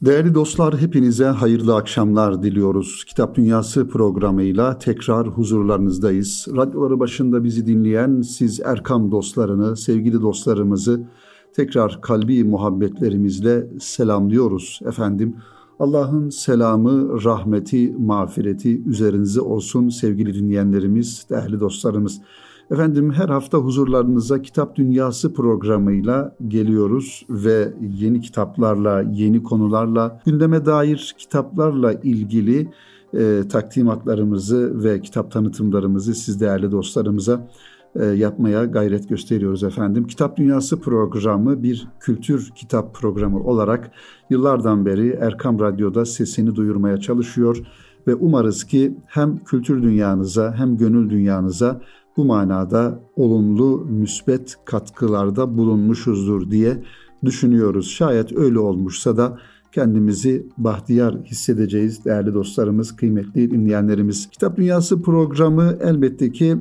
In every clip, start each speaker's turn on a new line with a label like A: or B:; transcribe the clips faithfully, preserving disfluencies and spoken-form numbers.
A: Değerli dostlar, hepinize hayırlı akşamlar diliyoruz. Kitap Dünyası programıyla tekrar huzurlarınızdayız. Radyoları başında bizi dinleyen siz Erkam dostlarını, sevgili dostlarımızı tekrar kalbi muhabbetlerimizle selamlıyoruz efendim. Allah'ın selamı, rahmeti, mağfireti üzerinize olsun sevgili dinleyenlerimiz, değerli dostlarımız. Efendim her hafta huzurlarınıza Kitap Dünyası programıyla geliyoruz ve yeni kitaplarla, yeni konularla, gündeme dair kitaplarla ilgili e, takdimatlarımızı ve kitap tanıtımlarımızı siz değerli dostlarımıza e, yapmaya gayret gösteriyoruz efendim. Kitap Dünyası programı bir kültür kitap programı olarak yıllardan beri Erkam Radyo'da sesini duyurmaya çalışıyor ve umarız ki hem kültür dünyanıza hem gönül dünyanıza bu manada olumlu, müsbet katkılarda bulunmuşuzdur diye düşünüyoruz. Şayet öyle olmuşsa da kendimizi bahtiyar hissedeceğiz değerli dostlarımız, kıymetli dinleyenlerimiz. Kitap Dünyası programı elbette ki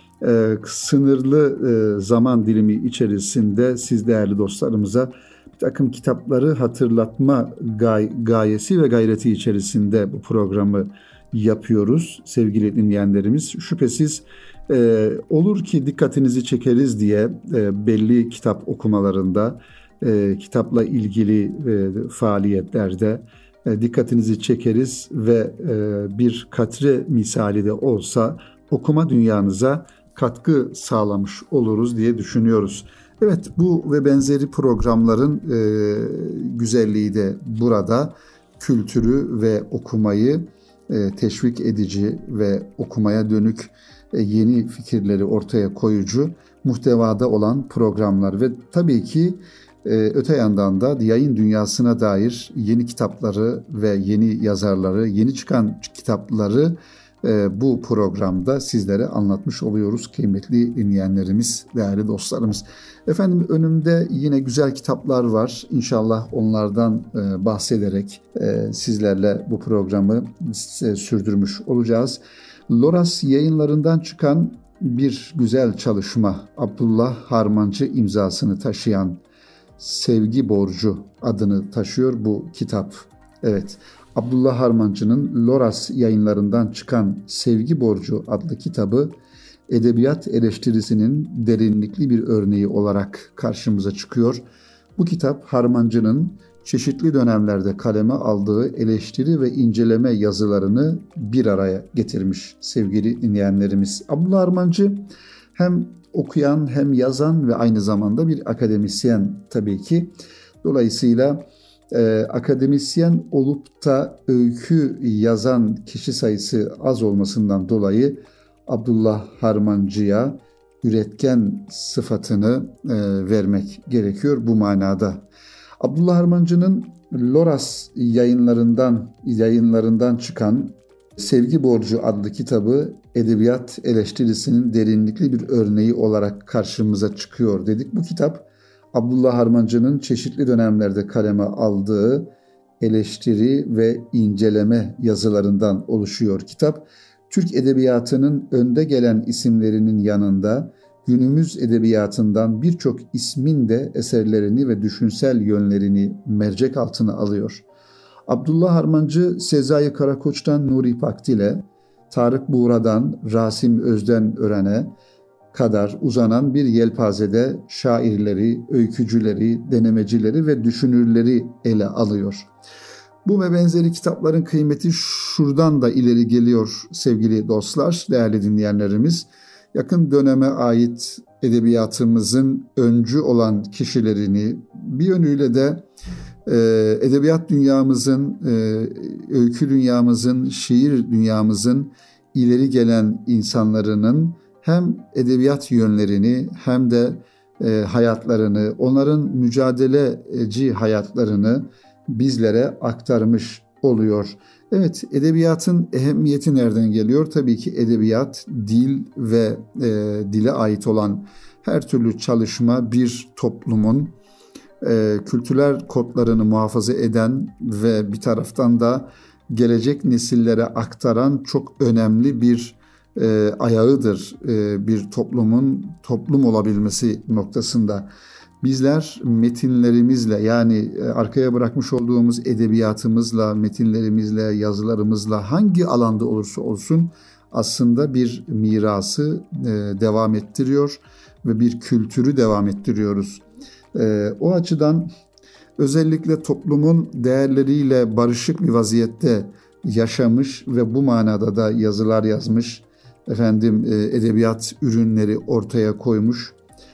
A: e, sınırlı e, zaman dilimi içerisinde siz değerli dostlarımıza bir takım kitapları hatırlatma gay- gayesi ve gayreti içerisinde bu programı yapıyoruz sevgili dinleyenlerimiz. Şüphesiz Ee, olur ki dikkatinizi çekeriz diye e, belli kitap okumalarında, e, kitapla ilgili e, faaliyetlerde e, dikkatinizi çekeriz ve e, bir katre misali de olsa okuma dünyanıza katkı sağlamış oluruz diye düşünüyoruz. Evet, bu ve benzeri programların e, güzelliği de burada kültürü ve okumayı e, teşvik edici ve okumaya dönük yeni fikirleri ortaya koyucu muhtevada olan programlar ve tabii ki e, öte yandan da yayın dünyasına dair yeni kitapları ve yeni yazarları, yeni çıkan kitapları e, bu programda sizlere anlatmış oluyoruz kıymetli dinleyenlerimiz, değerli dostlarımız. Efendim önümde yine güzel kitaplar var. İnşallah onlardan e, bahsederek e, sizlerle bu programı e, sürdürmüş olacağız. Loras Yayınlarından çıkan bir güzel çalışma, Abdullah Harmancı imzasını taşıyan Sevgi Borcu adını taşıyor bu kitap. Evet, Abdullah Harmancı'nın Loras Yayınlarından çıkan Sevgi Borcu adlı kitabı edebiyat eleştirisinin derinlikli bir örneği olarak karşımıza çıkıyor. Bu kitap Harmancı'nın çeşitli dönemlerde kaleme aldığı eleştiri ve inceleme yazılarını bir araya getirmiş sevgili dinleyenlerimiz. Abdullah Harmancı hem okuyan hem yazan ve aynı zamanda bir akademisyen tabii ki. Dolayısıyla e, akademisyen olup da öykü yazan kişi sayısı az olmasından dolayı Abdullah Harmancı'ya üretken sıfatını e, vermek gerekiyor bu manada. Abdullah Harmancı'nın Loras yayınlarından yayınlarından çıkan Sevgi Borcu adlı kitabı edebiyat eleştirisinin derinlikli bir örneği olarak karşımıza çıkıyor dedik. Bu kitap Abdullah Harmancı'nın çeşitli dönemlerde kaleme aldığı eleştiri ve inceleme yazılarından oluşuyor. Kitap Türk edebiyatının önde gelen isimlerinin yanında günümüz edebiyatından birçok ismin de eserlerini ve düşünsel yönlerini mercek altına alıyor. Abdullah Harmancı, Sezai Karakoç'tan Nuri Pakdil'e, Tarık Buğra'dan Rasim Özden Ören'e kadar uzanan bir yelpazede şairleri, öykücüleri, denemecileri ve düşünürleri ele alıyor. Bu ve benzeri kitapların kıymeti şuradan da ileri geliyor sevgili dostlar, değerli dinleyenlerimiz. Yakın döneme ait edebiyatımızın öncü olan kişilerini, bir yönüyle de e, edebiyat dünyamızın, e, öykü dünyamızın, şiir dünyamızın ileri gelen insanlarının hem edebiyat yönlerini hem de e, hayatlarını, onların mücadeleci hayatlarını bizlere aktarmış oluyor. Evet, edebiyatın ehemmiyeti nereden geliyor? Tabii ki edebiyat, dil ve e, dile ait olan her türlü çalışma bir toplumun e, kültürel kodlarını muhafaza eden ve bir taraftan da gelecek nesillere aktaran çok önemli bir e, ayağıdır e, bir toplumun toplum olabilmesi noktasında. Bizler metinlerimizle, yani arkaya bırakmış olduğumuz edebiyatımızla, metinlerimizle, yazılarımızla hangi alanda olursa olsun aslında bir mirası devam ettiriyor ve bir kültürü devam ettiriyoruz. O açıdan özellikle toplumun değerleriyle barışık bir vaziyette yaşamış ve bu manada da yazılar yazmış, efendim edebiyat ürünleri ortaya koymuş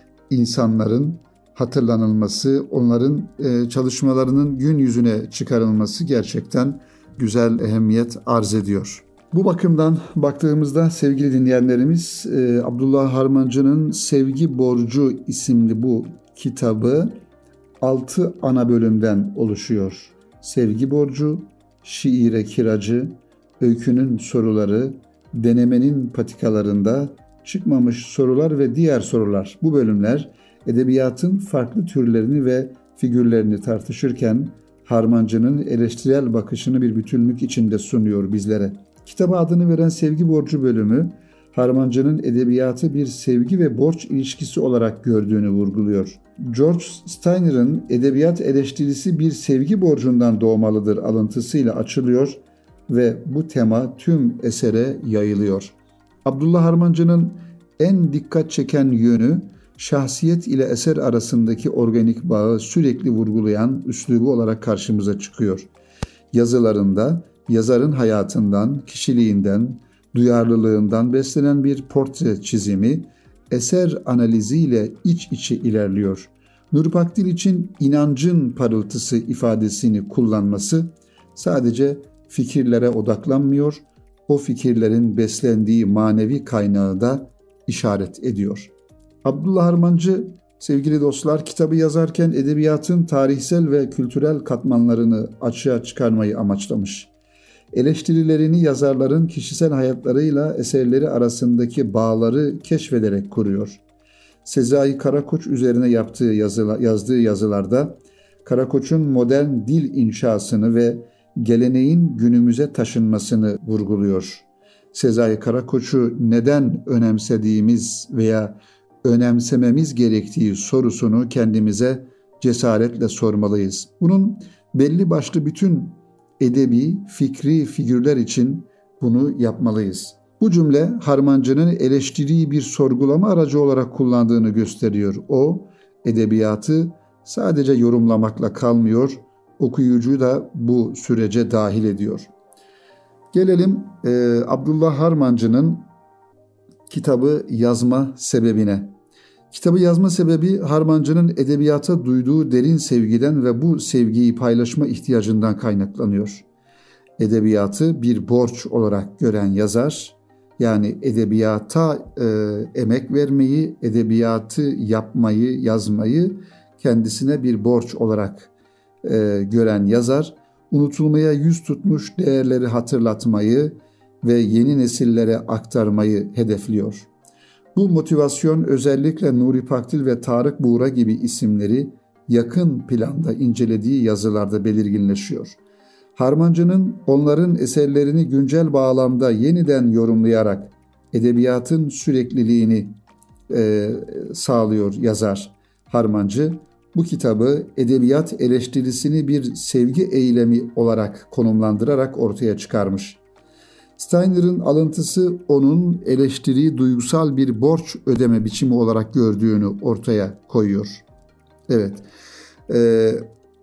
A: insanların hatırlanılması, onların çalışmalarının gün yüzüne çıkarılması gerçekten güzel ehemmiyet arz ediyor. Bu bakımdan baktığımızda sevgili dinleyenlerimiz, Abdullah Harmancı'nın Sevgi Borcu isimli bu kitabı altı ana bölümden oluşuyor. Sevgi Borcu, Şiire Kiracı, Öykünün Soruları, Denemenin Patikalarında, Çıkmamış Sorular ve Diğer Sorular. Bu bölümler edebiyatın farklı türlerini ve figürlerini tartışırken Harmancı'nın eleştirel bakışını bir bütünlük içinde sunuyor bizlere. Kitaba adını veren Sevgi Borcu bölümü, Harmancı'nın edebiyatı bir sevgi ve borç ilişkisi olarak gördüğünü vurguluyor. George Steiner'ın edebiyat eleştirisi bir sevgi borcundan doğmalıdır alıntısıyla açılıyor ve bu tema tüm esere yayılıyor. Abdullah Harmancı'nın en dikkat çeken yönü, şahsiyet ile eser arasındaki organik bağı sürekli vurgulayan üslubu olarak karşımıza çıkıyor. Yazılarında yazarın hayatından, kişiliğinden, duyarlılığından beslenen bir portre çizimi, eser analiziyle iç içe ilerliyor. Nuri Pakdil için inancın parıltısı ifadesini kullanması sadece fikirlere odaklanmıyor, o fikirlerin beslendiği manevi kaynağı da işaret ediyor. Abdullah Harmancı, sevgili dostlar, kitabı yazarken edebiyatın tarihsel ve kültürel katmanlarını açığa çıkarmayı amaçlamış. Eleştirilerini yazarların kişisel hayatlarıyla eserleri arasındaki bağları keşfederek kuruyor. Sezai Karakoç üzerine yaptığı yazıla, yazdığı yazılarda Karakoç'un modern dil inşasını ve geleneğin günümüze taşınmasını vurguluyor. Sezai Karakoç'u neden önemsediğimiz veya önemsememiz gerektiği sorusunu kendimize cesaretle sormalıyız. Bunun belli başlı bütün edebi, fikri figürler için bunu yapmalıyız. Bu cümle Harmancı'nın eleştiriyi bir sorgulama aracı olarak kullandığını gösteriyor. O, edebiyatı sadece yorumlamakla kalmıyor, okuyucuyu da bu sürece dahil ediyor. Gelelim e, Abdullah Harmancı'nın kitabı yazma sebebine. Kitabı yazma sebebi Harmancı'nın edebiyata duyduğu derin sevgiden ve bu sevgiyi paylaşma ihtiyacından kaynaklanıyor. Edebiyatı bir borç olarak gören yazar, yani edebiyata e, emek vermeyi, edebiyatı yapmayı, yazmayı kendisine bir borç olarak e, gören yazar, unutulmaya yüz tutmuş değerleri hatırlatmayı ve yeni nesillere aktarmayı hedefliyor. Bu motivasyon özellikle Nuri Pakdil ve Tarık Buğra gibi isimleri yakın planda incelediği yazılarda belirginleşiyor. Harmancı'nın onların eserlerini güncel bağlamda yeniden yorumlayarak edebiyatın sürekliliğini e, sağlıyor yazar. Harmancı bu kitabı edebiyat eleştirisini bir sevgi eylemi olarak konumlandırarak ortaya çıkarmış. Steiner'ın alıntısı onun eleştiriyi duygusal bir borç ödeme biçimi olarak gördüğünü ortaya koyuyor. Evet, ee,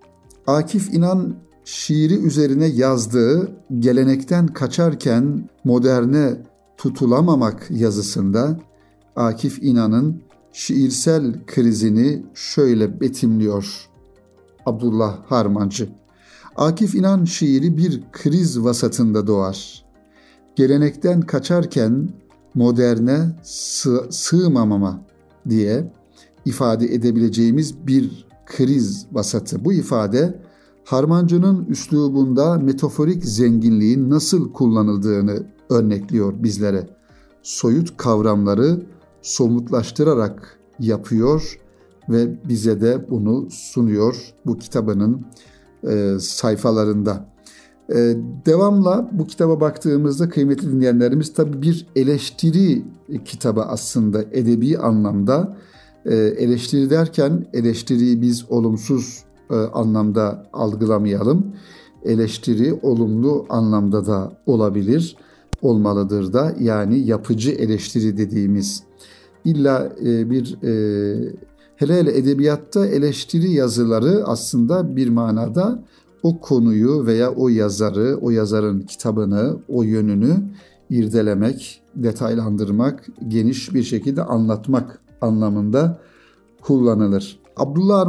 A: Akif İnan şiiri üzerine yazdığı gelenekten kaçarken moderne tutulamamak yazısında Akif İnan'ın şiirsel krizini şöyle betimliyor Abdullah Harmancı. Akif İnan şiiri bir kriz vasatında doğar. Gelenekten kaçarken moderne sığ, sığmamama diye ifade edebileceğimiz bir kriz vasatı. Bu ifade Harmancı'nın üslubunda metaforik zenginliğin nasıl kullanıldığını örnekliyor bizlere. Soyut kavramları somutlaştırarak yapıyor ve bize de bunu sunuyor bu kitabının e, sayfalarında. Ee, devamla bu kitaba baktığımızda kıymetli dinleyenlerimiz tabii bir eleştiri kitabı aslında edebi anlamda E, eleştiri derken eleştiriyi biz olumsuz e, anlamda algılamayalım. Eleştiri olumlu anlamda da olabilir, olmalıdır da. Yani yapıcı eleştiri dediğimiz illa e, bir e, hele hele edebiyatta eleştiri yazıları aslında bir manada o konuyu veya o yazarı, o yazarın kitabını, o yönünü irdelemek, detaylandırmak, geniş bir şekilde anlatmak anlamında kullanılır. Abdullah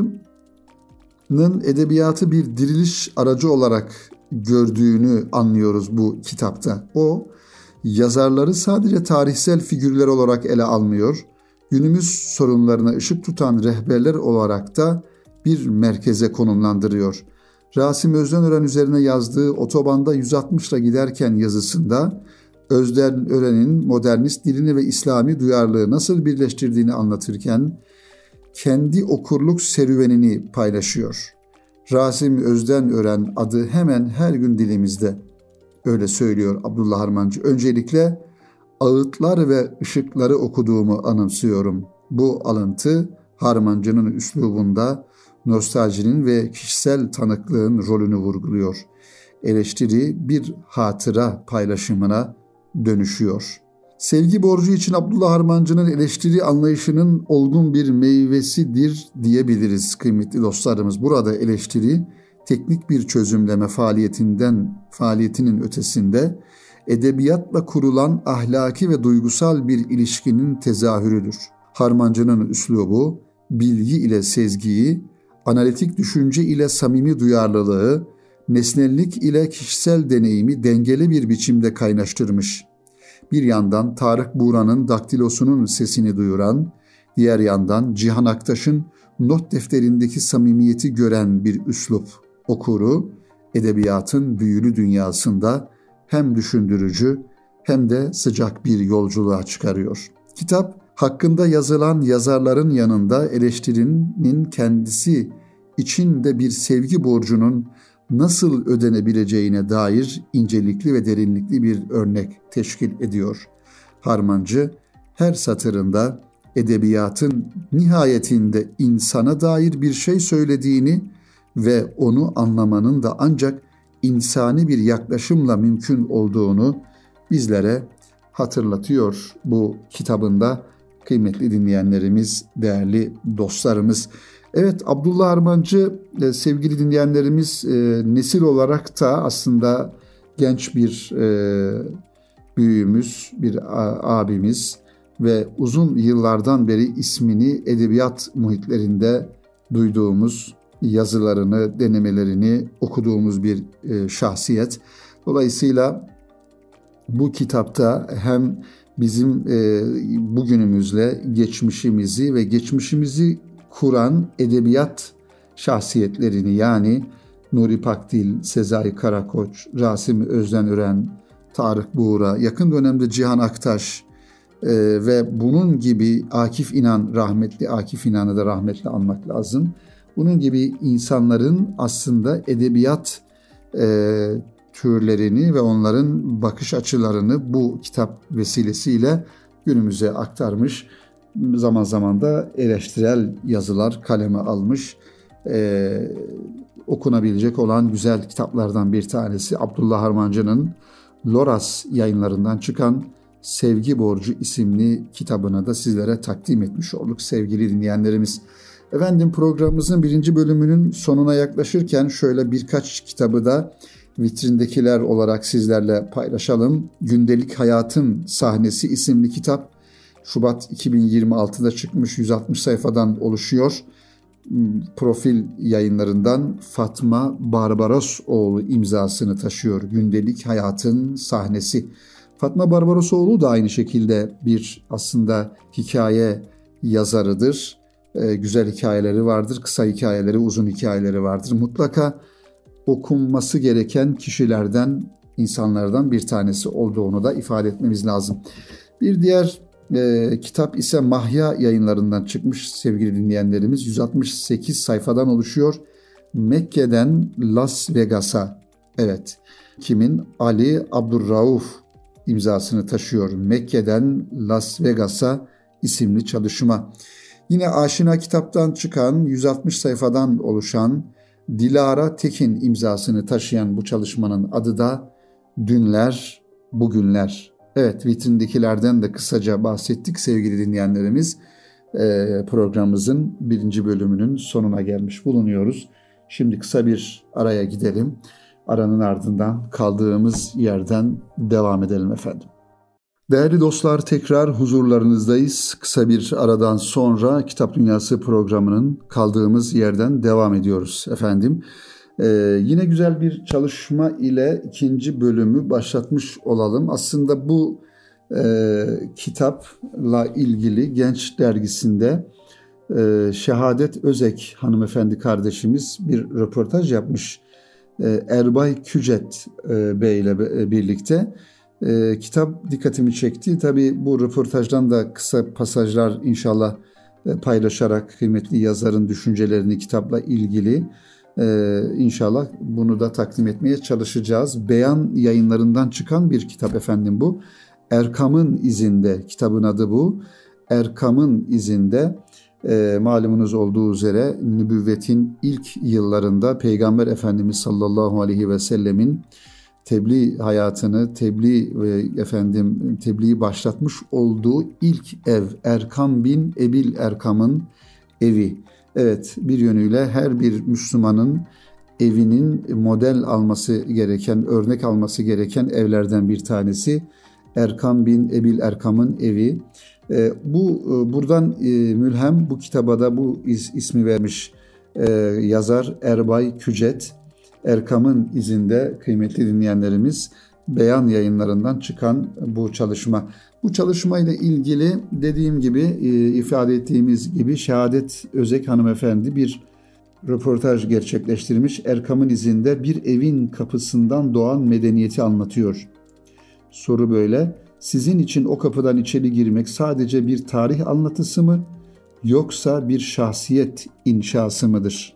A: Harmancı'nın edebiyatı bir diriliş aracı olarak gördüğünü anlıyoruz bu kitapta. O yazarları sadece tarihsel figürler olarak ele almıyor, günümüz sorunlarına ışık tutan rehberler olarak da bir merkeze konumlandırıyor. Rasim Özdenören üzerine yazdığı Otobanda yüz altmışla giderken yazısında Özdenören'in modernist dilini ve İslami duyarlılığı nasıl birleştirdiğini anlatırken kendi okurluk serüvenini paylaşıyor. Rasim Özdenören adı hemen her gün dilimizde. Öyle söylüyor Abdullah Harmancı. Öncelikle Ağıtlar ve Işıkları okuduğumu anımsıyorum. Bu alıntı Harmancı'nın üslubunda nostaljinin ve kişisel tanıklığın rolünü vurguluyor. Eleştiri bir hatıra paylaşımına dönüşüyor. Sevgi borcu için Abdullah Harmancı'nın eleştiri anlayışının olgun bir meyvesidir diyebiliriz kıymetli dostlarımız. Burada eleştiri teknik bir çözümleme faaliyetinden faaliyetinin ötesinde edebiyatla kurulan ahlaki ve duygusal bir ilişkinin tezahürüdür. Harmancı'nın üslubu bilgi ile sezgiyi, analitik düşünce ile samimi duyarlılığı, nesnellik ile kişisel deneyimi dengeli bir biçimde kaynaştırmış. Bir yandan Tarık Buğra'nın daktilosunun sesini duyuran, diğer yandan Cihan Aktaş'ın not defterindeki samimiyeti gören bir üslup okuru, edebiyatın büyülü dünyasında hem düşündürücü hem de sıcak bir yolculuğa çıkarıyor. Kitap, hakkında yazılan yazarların yanında eleştirinin kendisi için de bir sevgi borcunun nasıl ödenebileceğine dair incelikli ve derinlikli bir örnek teşkil ediyor. Harmancı her satırında edebiyatın nihayetinde insana dair bir şey söylediğini ve onu anlamanın da ancak insani bir yaklaşımla mümkün olduğunu bizlere hatırlatıyor bu kitabında kıymetli dinleyenlerimiz, değerli dostlarımız. Evet, Abdullah Harmancı sevgili dinleyenlerimiz nesil olarak da aslında genç bir büyüğümüz, bir abimiz ve uzun yıllardan beri ismini edebiyat muhitlerinde duyduğumuz, yazılarını, denemelerini okuduğumuz bir şahsiyet. Dolayısıyla bu kitapta hem bizim bugünümüzle geçmişimizi ve geçmişimizi kuran edebiyat şahsiyetlerini yani Nuri Pakdil, Sezai Karakoç, Rasim Özdenören, Tarık Buğra, yakın dönemde Cihan Aktaş e, ve bunun gibi Akif İnan, rahmetli Akif İnan'ı da rahmetli anmak lazım. Bunun gibi insanların aslında edebiyat e, türlerini ve onların bakış açılarını bu kitap vesilesiyle günümüze aktarmış. Zaman zaman da eleştirel yazılar kaleme almış. Ee, okunabilecek olan güzel kitaplardan bir tanesi Abdullah Harmancı'nın Loras yayınlarından çıkan Sevgi Borcu isimli kitabını da sizlere takdim etmiş olduk sevgili dinleyenlerimiz. Efendim, programımızın birinci bölümünün sonuna yaklaşırken şöyle birkaç kitabı da vitrindekiler olarak sizlerle paylaşalım. Gündelik Hayatın Sahnesi isimli kitap Şubat iki bin yirmi altıda çıkmış, yüz altmış sayfadan oluşuyor. Profil yayınlarından Fatma Barbarosoğlu imzasını taşıyor. Gündelik Hayatın Sahnesi. Fatma Barbarosoğlu da aynı şekilde bir aslında hikaye yazarıdır. Ee, güzel hikayeleri vardır, kısa hikayeleri, uzun hikayeleri vardır. Mutlaka okunması gereken kişilerden, insanlardan bir tanesi olduğunu da ifade etmemiz lazım. Bir diğer e, kitap ise Mahya yayınlarından çıkmış sevgili dinleyenlerimiz. yüz altmış sekiz sayfadan oluşuyor. Mekke'den Las Vegas'a. Evet, kimin? Ali Abdurrauf imzasını taşıyor. Mekke'den Las Vegas'a isimli çalışma. Yine Aşina Kitap'tan çıkan yüz altmış sayfadan oluşan Dilara Tekin imzasını taşıyan bu çalışmanın adı da Dünler, Bugünler. Evet, vitrindekilerden de kısaca bahsettik sevgili dinleyenlerimiz. Ee, programımızın birinci bölümünün sonuna gelmiş bulunuyoruz. Şimdi kısa bir araya gidelim. Aranın ardından kaldığımız yerden devam edelim efendim. Değerli dostlar, tekrar huzurlarınızdayız. Kısa bir aradan sonra Kitap Dünyası programının kaldığımız yerden devam ediyoruz efendim. Ee, yine güzel bir çalışma ile ikinci bölümü başlatmış olalım. Aslında bu e, kitapla ilgili Genç Dergisi'nde e, Şehadet Özek hanımefendi kardeşimiz bir röportaj yapmış. E, Erbay Kücet e, Bey ile birlikte. E, kitap dikkatimi çekti. Tabii bu röportajdan da kısa pasajlar inşallah e, paylaşarak kıymetli yazarın düşüncelerini kitapla ilgili e, inşallah bunu da takdim etmeye çalışacağız. Beyan Yayınlarından çıkan bir kitap efendim bu. Erkam'ın izinde, kitabın adı bu. Erkam'ın izinde e, malumunuz olduğu üzere nübüvvetin ilk yıllarında Peygamber Efendimiz sallallahu aleyhi ve sellemin tebliğ hayatını, tebliğ ve efendim tebliği başlatmış olduğu ilk ev Erkam bin Ebil Erkam'ın evi. Evet, bir yönüyle her bir Müslümanın evinin model alması gereken, örnek alması gereken evlerden bir tanesi Erkam bin Ebil Erkam'ın evi. E, bu e, buradan e, mülhem bu kitaba da bu is, ismi vermiş e, yazar Erbay Kücet. Erkam'ın izinde kıymetli dinleyenlerimiz Beyan Yayınlarından çıkan bu çalışma. Bu çalışmayla ilgili dediğim gibi ifade ettiğimiz gibi Şehadet Özek hanımefendi bir röportaj gerçekleştirmiş. Erkam'ın izinde bir evin kapısından doğan medeniyeti anlatıyor. Soru böyle: sizin için o kapıdan içeri girmek sadece bir tarih anlatısı mı yoksa bir şahsiyet inşası mıdır?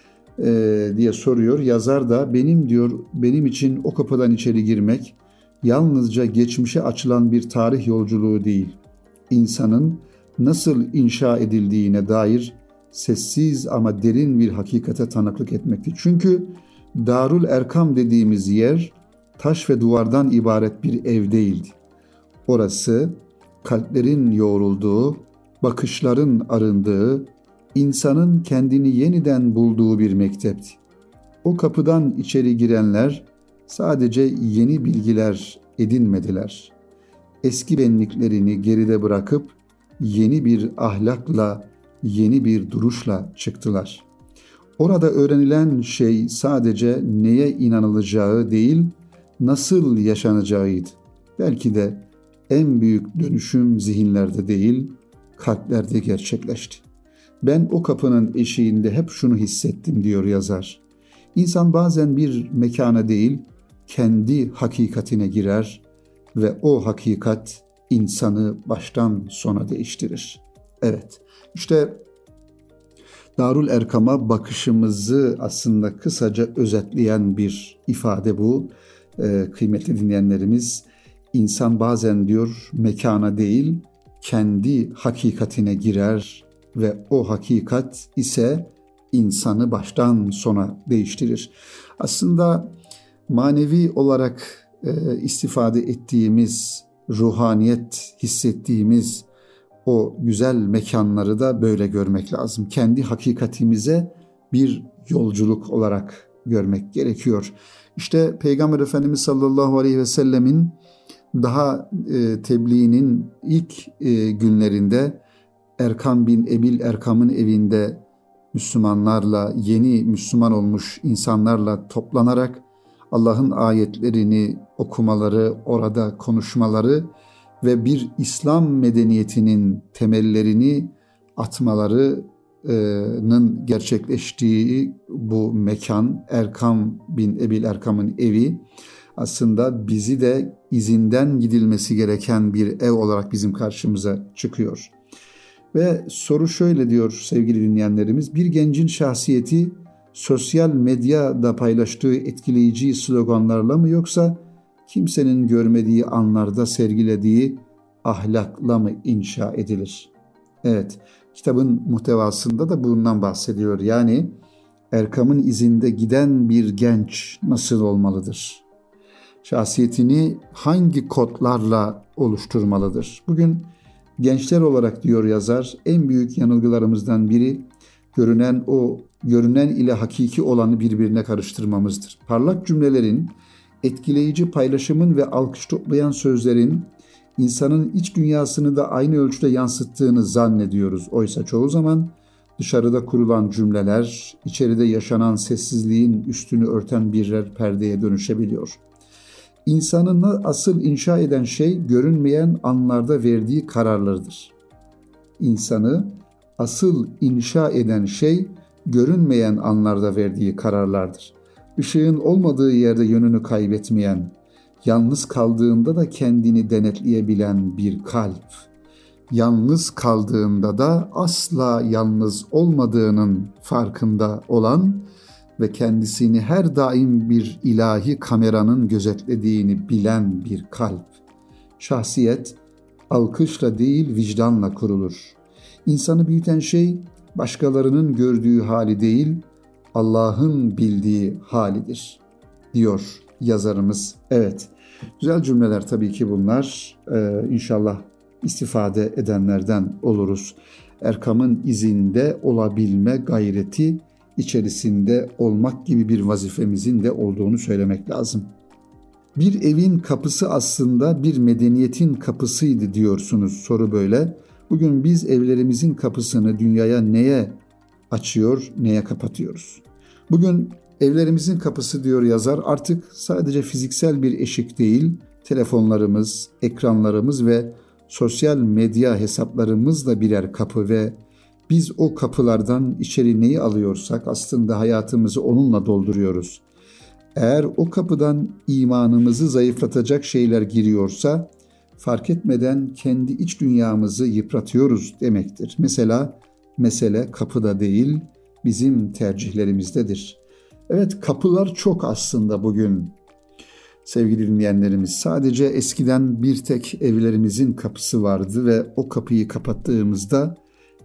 A: Ee, diye soruyor. Yazar da benim diyor benim için o kapıdan içeri girmek yalnızca geçmişe açılan bir tarih yolculuğu değil, insanın nasıl inşa edildiğine dair sessiz ama derin bir hakikate tanıklık etmekti. Çünkü Darul Erkam dediğimiz yer taş ve duvardan ibaret bir ev değildi. Orası kalplerin yoğrulduğu, bakışların arındığı, insanın kendini yeniden bulduğu bir mektepti. O kapıdan içeri girenler sadece yeni bilgiler edinmediler. Eski benliklerini geride bırakıp yeni bir ahlakla, yeni bir duruşla çıktılar. Orada öğrenilen şey sadece neye inanılacağı değil, nasıl yaşanacağıydı. Belki de en büyük dönüşüm zihinlerde değil, kalplerde gerçekleşti. Ben o kapının eşiğinde hep şunu hissettim diyor yazar. İnsan bazen bir mekana değil, kendi hakikatine girer ve o hakikat insanı baştan sona değiştirir. Evet, işte Darul Erkam'a bakışımızı aslında kısaca özetleyen bir ifade bu. Ee, kıymetli dinleyenlerimiz, insan bazen diyor mekana değil, kendi hakikatine girer ve o hakikat ise insanı baştan sona değiştirir. Aslında manevi olarak e, istifade ettiğimiz, ruhaniyet hissettiğimiz o güzel mekanları da böyle görmek lazım. Kendi hakikatimize bir yolculuk olarak görmek gerekiyor. İşte Peygamber Efendimiz sallallahu aleyhi ve sellemin daha e, tebliğinin ilk e, günlerinde Erkam bin Ebil Erkam'ın evinde Müslümanlarla, yeni Müslüman olmuş insanlarla toplanarak Allah'ın ayetlerini okumaları, orada konuşmaları ve bir İslam medeniyetinin temellerini atmalarının gerçekleştiği bu mekan, Erkam bin Ebil Erkam'ın evi, aslında bizi de izinden gidilmesi gereken bir ev olarak bizim karşımıza çıkıyor. Ve soru şöyle diyor sevgili dinleyenlerimiz: bir gencin şahsiyeti sosyal medyada paylaştığı etkileyici sloganlarla mı yoksa kimsenin görmediği anlarda sergilediği ahlakla mı inşa edilir? Evet, Kitabın muhtevasında da bundan bahsediyor. Yani Erkam'ın izinde giden bir genç nasıl olmalıdır? Şahsiyetini hangi kodlarla oluşturmalıdır? Bugün gençler olarak diyor yazar, en büyük yanılgılarımızdan biri görünen o görünen ile hakiki olanı birbirine karıştırmamızdır. Parlak cümlelerin, etkileyici paylaşımın ve alkış toplayan sözlerin insanın iç dünyasını da aynı ölçüde yansıttığını zannediyoruz. Oysa çoğu zaman dışarıda kurulan cümleler, içeride yaşanan sessizliğin üstünü örten birer perdeye dönüşebiliyor. İnsanını asıl inşa eden şey görünmeyen anlarda verdiği kararlardır. İnsanı asıl inşa eden şey görünmeyen anlarda verdiği kararlardır. Işığın olmadığı yerde yönünü kaybetmeyen, yalnız kaldığında da kendini denetleyebilen bir kalp, yalnız kaldığında da asla yalnız olmadığının farkında olan ve kendisini her daim bir ilahi kameranın gözetlediğini bilen bir kalp. Şahsiyet alkışla değil vicdanla kurulur. İnsanı büyüten şey başkalarının gördüğü hali değil, Allah'ın bildiği halidir, diyor yazarımız. Evet, güzel cümleler tabii ki bunlar. Ee, İnşallah istifade edenlerden oluruz. Erkam'ın izinde olabilme gayreti içerisinde olmak gibi bir vazifemizin de olduğunu söylemek lazım. Bir evin kapısı aslında bir medeniyetin kapısıydı diyorsunuz. Soru böyle. Bugün biz evlerimizin kapısını dünyaya neye açıyor, neye kapatıyoruz? Bugün evlerimizin kapısı diyor yazar artık sadece fiziksel bir eşik değil, telefonlarımız, ekranlarımız ve sosyal medya hesaplarımız da birer kapı ve biz o kapılardan içeri neyi alıyorsak aslında hayatımızı onunla dolduruyoruz. Eğer o kapıdan imanımızı zayıflatacak şeyler giriyorsa fark etmeden kendi iç dünyamızı yıpratıyoruz demektir. Mesela mesele kapıda değil, bizim tercihlerimizdedir. Evet, kapılar çok aslında bugün sevgili dinleyenlerimiz. Sadece eskiden bir tek evlerimizin kapısı vardı ve o kapıyı kapattığımızda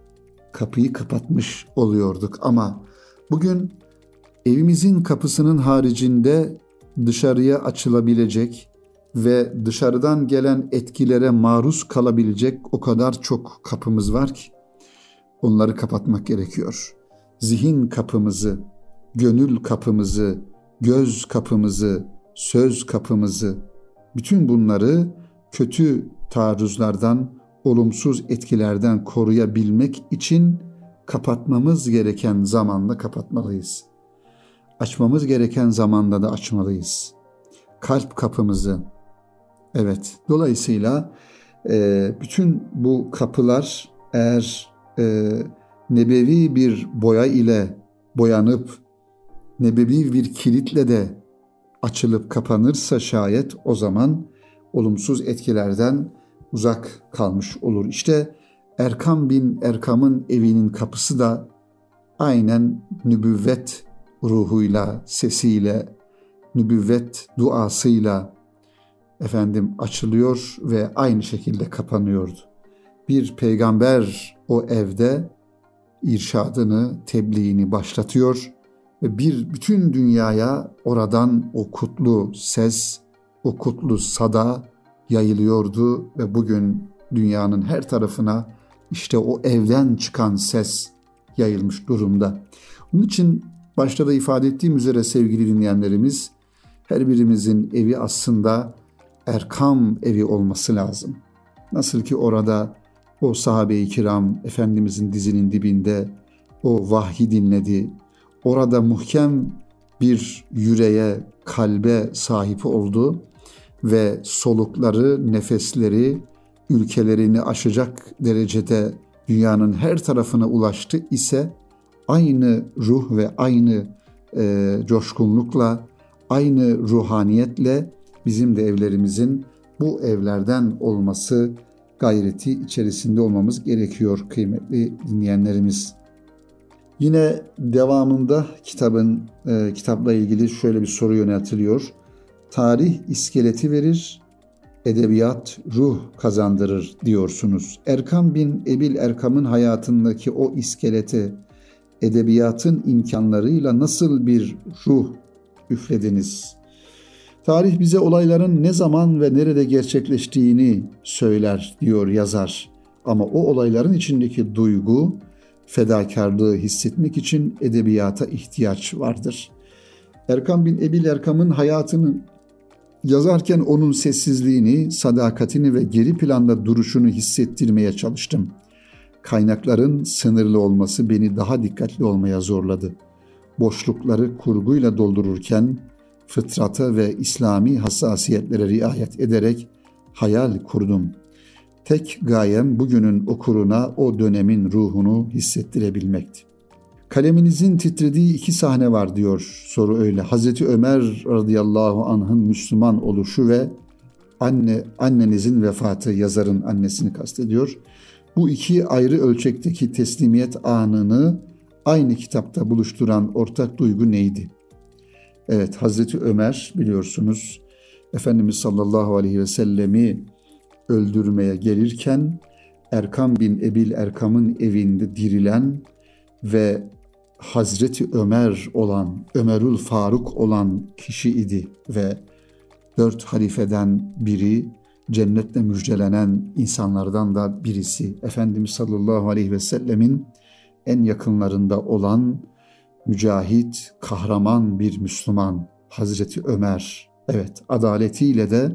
A: kapıyı kapatmış oluyorduk. Ama bugün evimizin kapısının haricinde dışarıya açılabilecek ve dışarıdan gelen etkilere maruz kalabilecek o kadar çok kapımız var ki onları kapatmak gerekiyor. Zihin kapımızı, gönül kapımızı, göz kapımızı, söz kapımızı, bütün bunları kötü taarruzlardan, olumsuz etkilerden koruyabilmek için kapatmamız gereken zamanda kapatmalıyız. Açmamız gereken zamanda da açmalıyız. Kalp kapımızı. Evet, dolayısıyla e, bütün bu kapılar eğer e, nebevi bir boya ile boyanıp, nebevi bir kilitle de açılıp kapanırsa şayet o zaman olumsuz etkilerden uzak kalmış olur. İşte Erkam bin Erkam'ın evinin kapısı da aynen nübüvvet ruhuyla, sesiyle, nübüvvet duasıyla efendim açılıyor ve aynı şekilde kapanıyordu. Bir peygamber o evde irşadını, tebliğini başlatıyor ve bir bütün dünyaya oradan o kutlu ses, o kutlu sada yayılıyordu ve bugün dünyanın her tarafına işte o evden çıkan ses yayılmış durumda. Onun için başta da ifade ettiğim üzere sevgili dinleyenlerimiz, her birimizin evi aslında Erkam evi olması lazım. Nasıl ki orada o sahabe-i kiram Efendimizin dizinin dibinde o vahyi dinledi, orada muhkem bir yüreğe, kalbe sahip oldu ve solukları, nefesleri, ülkelerini aşacak derecede dünyanın her tarafına ulaştı ise aynı ruh ve aynı e, coşkunlukla, aynı ruhaniyetle bizim de evlerimizin bu evlerden olması gayreti içerisinde olmamız gerekiyor kıymetli dinleyenlerimiz. Yine devamında kitabın e, kitapla ilgili şöyle bir soru yöneltiliyor. Tarih iskeleti verir, edebiyat ruh kazandırır diyorsunuz. Erkam bin Ebil Erkam'ın hayatındaki o iskelete edebiyatın imkanlarıyla nasıl bir ruh üflediniz? Tarih bize olayların ne zaman ve nerede gerçekleştiğini söyler diyor yazar. Ama o olayların içindeki duygu, fedakarlığı hissetmek için edebiyata ihtiyaç vardır. Erkam bin Ebil Erkam'ın hayatını yazarken onun sessizliğini, sadakatini ve geri planda duruşunu hissettirmeye çalıştım. Kaynakların sınırlı olması beni daha dikkatli olmaya zorladı. Boşlukları kurguyla doldururken fıtrata ve İslami hassasiyetlere riayet ederek hayal kurdum. Tek gayem bugünün okuruna o dönemin ruhunu hissettirebilmekti. Kaleminizin titrediği iki sahne var diyor soru öyle. Hazreti Ömer radıyallahu anh'ın Müslüman oluşu ve anne annenizin vefatı, yazarın annesini kastediyor. Bu iki ayrı ölçekteki teslimiyet anını aynı kitapta buluşturan ortak duygu neydi? Evet, Hazreti Ömer biliyorsunuz Efendimiz sallallahu aleyhi ve sellemi öldürmeye gelirken Erkam bin Ebil Erkam'ın evinde dirilen ve Hazreti Ömer olan, Ömerül Faruk olan kişi idi ve dört halifeden biri, cennetle müjdelenen insanlardan da birisi. Efendimiz sallallahu aleyhi ve sellemin en yakınlarında olan mücahit, kahraman bir Müslüman Hazreti Ömer. Evet, adaletiyle de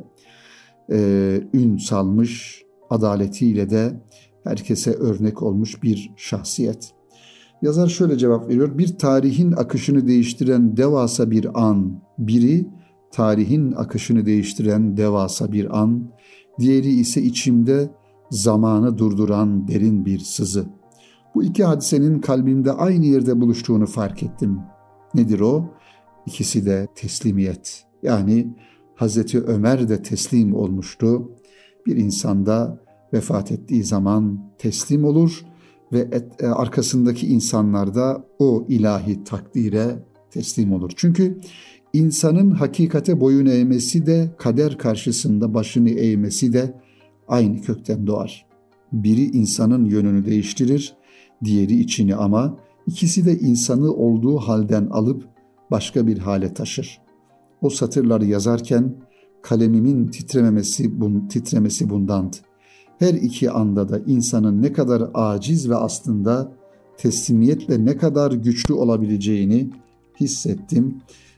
A: e, ün salmış, adaletiyle de herkese örnek olmuş bir şahsiyet. Yazar şöyle cevap veriyor. Bir tarihin akışını değiştiren devasa bir an, biri tarihin akışını değiştiren devasa bir an, diğeri ise içimde zamanı durduran derin bir sızı. Bu iki hadisenin kalbimde aynı yerde buluştuğunu fark ettim. Nedir o? İkisi de teslimiyet. Yani Hazreti Ömer de teslim olmuştu. Bir insanda vefat ettiği zaman teslim olur ve et, e, arkasındaki insanlar da o ilahi takdire teslim olur. Çünkü insanın hakikate boyun eğmesi de, kader karşısında başını eğmesi de aynı kökten doğar. Biri insanın yönünü değiştirir, diğeri içini, ama ikisi de insanı olduğu halden alıp başka bir hale taşır. O satırları yazarken kalemimin titrememesi, bun, titremesi bundandı. Her iki anda da insanın ne kadar aciz ve aslında teslimiyetle ne kadar güçlü olabileceğini hissettim,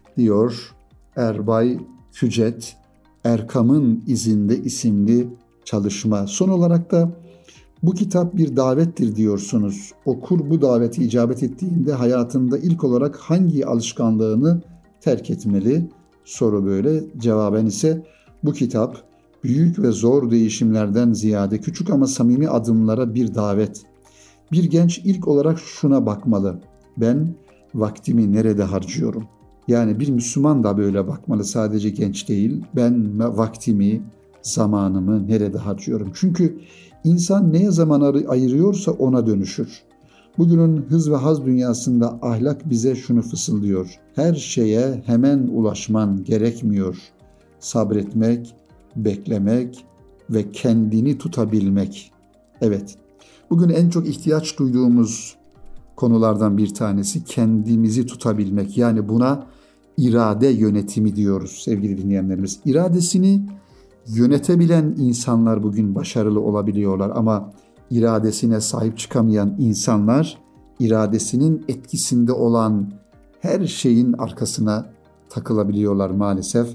A: diyor Erbay Kücet, Erkam'ın izinde isimli çalışma. Son olarak da bu kitap bir davettir diyorsunuz. Okur bu daveti icabet ettiğinde hayatında ilk olarak hangi alışkanlığını terk etmeli? Soru böyle. Cevaben ise bu kitap büyük ve zor değişimlerden ziyade küçük ama samimi adımlara bir davet. Bir genç ilk olarak şuna bakmalı. Ben vaktimi nerede harcıyorum? Yani bir Müslüman da böyle bakmalı, sadece genç değil. Ben vaktimi, zamanımı nerede harcıyorum? Çünkü insan neye zaman ayırıyorsa ona dönüşür. Bugünün hız ve haz dünyasında ahlak bize şunu fısıldıyor. Her şeye hemen ulaşman gerekmiyor. Sabretmek, beklemek ve kendini tutabilmek. Evet, bugün en çok ihtiyaç duyduğumuz konulardan bir tanesi kendimizi tutabilmek. Yani buna irade yönetimi diyoruz sevgili dinleyenlerimiz. İradesini yönetebilen insanlar bugün başarılı olabiliyorlar ama iradesine sahip çıkamayan insanlar iradesinin etkisinde olan her şeyin arkasına takılabiliyorlar maalesef.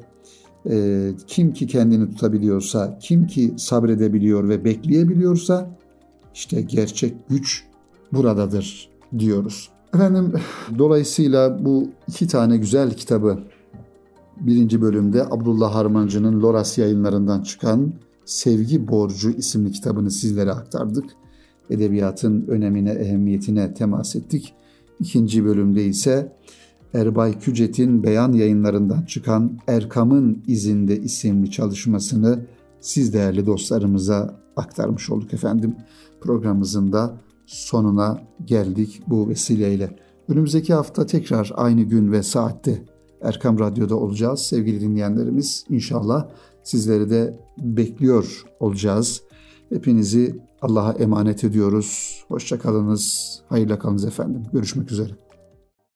A: Ee, kim ki kendini tutabiliyorsa, kim ki sabredebiliyor ve bekleyebiliyorsa işte gerçek güç buradadır diyoruz. Efendim, dolayısıyla bu iki tane güzel kitabı birinci bölümde Abdullah Harmancı'nın Loras yayınlarından çıkan Sevgi Borcu isimli kitabını sizlere aktardık. Edebiyatın önemine, ehemmiyetine temas ettik. İkinci bölümde ise Erbay Kücet'in Beyan yayınlarından çıkan Erkam'ın İzinde isimli çalışmasını siz değerli dostlarımıza aktarmış olduk efendim. Programımızın da sonuna geldik bu vesileyle. Önümüzdeki hafta tekrar aynı gün ve saatte Erkam Radyo'da olacağız. Sevgili dinleyenlerimiz, inşallah sizleri de bekliyor olacağız. Hepinizi Allah'a emanet ediyoruz. Hoşça kalınız, hayırla kalınız efendim. Görüşmek üzere.